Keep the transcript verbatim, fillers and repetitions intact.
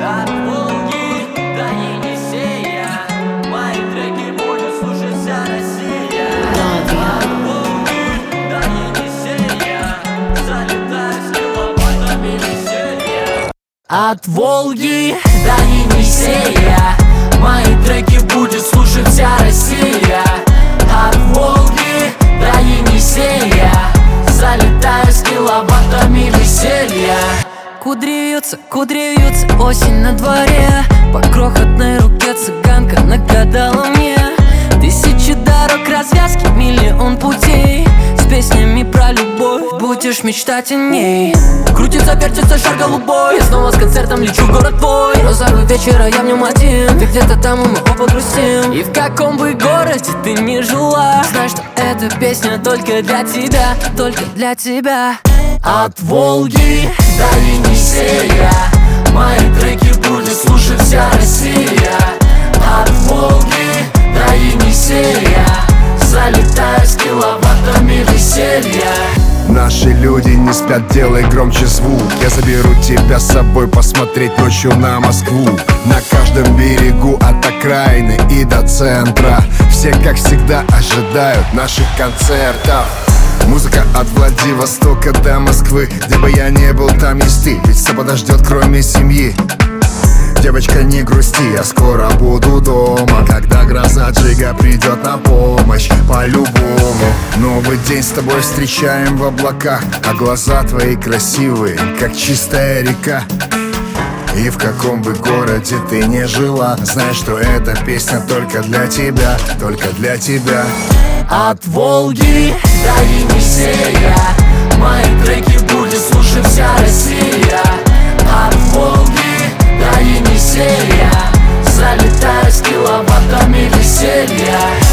От Волги до Енисея мои треки будет слушать вся Россия. От Волги до Енисея залетаю с киловаттами веселья. От Волги до Енисея мои треки будет слушать вся Россия. От Волги до Енисея залетаю с киловаттами веселья. Кудри вьются, кудри вьются, осень на дворе. По крохотной руке цыганка нагадала мне тысячи дорог, развязки, миллион путей. С песнями про любовь будешь мечтать о ней. Крутится, вертится шар голубой, я снова с концертом лечу в город твой. Розовый вечер, а я в нем один. Ты где-то там, и мы оба грустим. И в каком бы городе ты ни жила, знай, что эта песня только для тебя, только для тебя. От Волги до Енисея мои треки будет слушать вся Россия. От Волги до Енисея залетаю с киловаттами веселья. Наши люди не спят, делай громче звук. Я заберу тебя с собой посмотреть ночью на Москву. На каждом берегу от окраины и до центра все, как всегда, ожидают наших концертов. Музыка от Владивостока до Москвы. Где бы я не был, там есть ты. Ведь все подождет, кроме семьи. Девочка, не грусти, я скоро буду дома. Когда гроза Джига придет на помощь, по-любому. Новый день с тобой встречаем в облаках, а глаза твои красивые, как чистая река. И в каком бы городе ты не жила, знай, что эта песня только для тебя, только для тебя. От Волги до Енисея мои треки будет слушать вся Россия. От Волги до Енисея залетаю с киловаттами веселья.